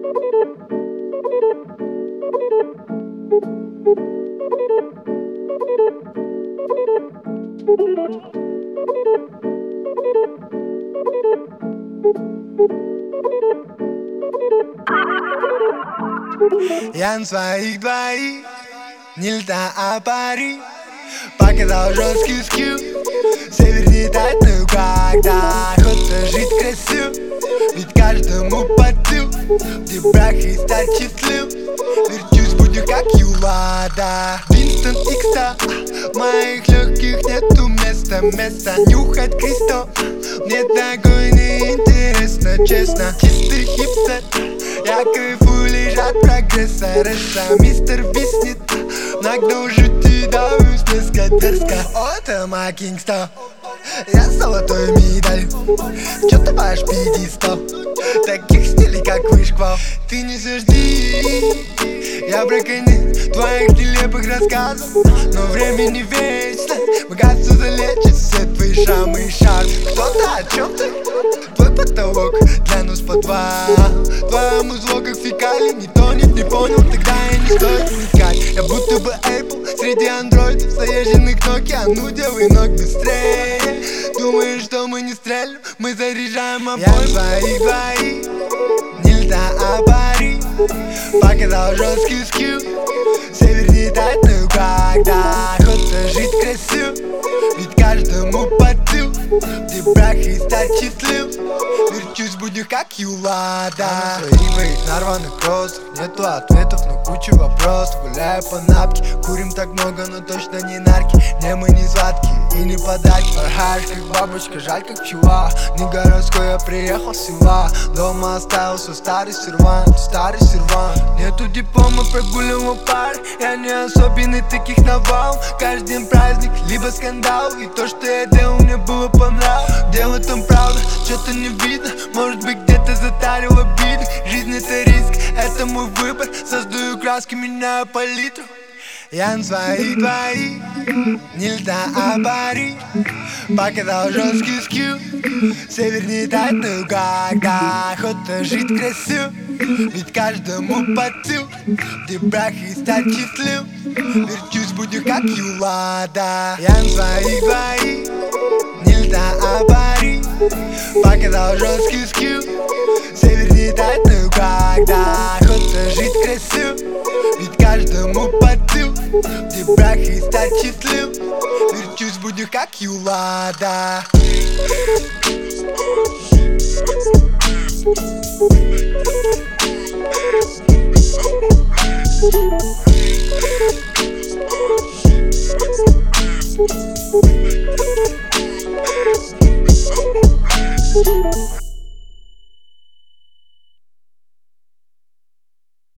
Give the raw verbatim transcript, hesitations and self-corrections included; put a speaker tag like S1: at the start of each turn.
S1: Я на своих двоих, нельзя а пари. Показал жесткий скилл, север летать, ну когда хочется жить красиво, ведь каждому под сил, где брак и стать счастлив. Верчусь, буду как Юлада, Винстон Икста. В моих легких нету места, места нюхать кристалл. Мне такой неинтересно, честно, чистый хипстер. Я кайфую лишь от прогресса, Ресса, мистер Виснет. Нагну жути, давлюсь близко, дерзко. О, это моя кингста. Я золотой медаль, чё ты ваш пьедестал? Таких стилей, как вышквал, ты не сожди. Я браконьер твоих нелепых рассказов, но время не вечно. Богатство залечит все твои шрамы и шар. Кто-то о чем ты? Твой потолок для нас по два. Твоему зло как фекалий не тонет, не понял, тогда я не стоит вникать. Я будто бы Apple среди андроидов, заезженных Nokia. Ну делай ног быстрее. Думаешь, что мы не стрелим? Мы заряжаем обоим. Я своих двоих, нельзя а пари. Показал жесткий скилл, север летать, ну когда хочется жить красиво, ведь каждому под сил, где брак и стать счастлив. Верчусь, буду как Юлада. Я на своих двоих нарваных кроссах, нету ответов, но куча вопросов. Гуляю по напке, курим так много, но точно не нарки. Не, мы не сладкие и не подарки. Порхаешь как бабочка, жаль как пчела. Не городской, я приехал с села. Дома оставился старый сервант, старый сервант. Нету диплома, прогуливал пар. Я не особенный, таких навал. Каждый день праздник, либо скандал. И то, что я делал, мне было по нраву. Где в этом правда, что-то не видно. Может быть, где-то затарил обиды. Жизнь это риск, это мой выбор. Создаю краски, меняю палитру. Я на своих двоих, нельзя а пари. Показал жесткий скилл, север летать, ну когда хочется жить красиво, ведь каждому под сил, где брак и стать счастлив. Верчусь, буду как Юлада. Я на своих двоих, нельзя а пари. Показал жесткий скилл, север летать, ну когда хочется жить красиво, ведь каждому под сил, где брак и стать счастлив. Верчусь, буду как Юлада.
S2: We'll be right back.